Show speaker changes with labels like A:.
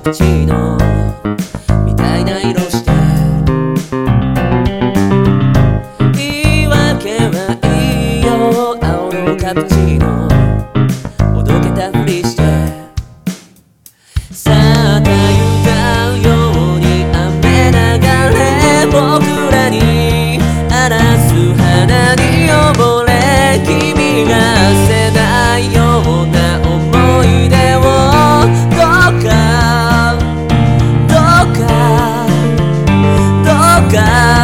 A: プチーノみたいな色して、言い訳はいいよ、青のカプチーノおどけたふりして、さあたゆたうように雨流れ、僕らに荒らす花に溺れ、君が世代ような思い出をどうか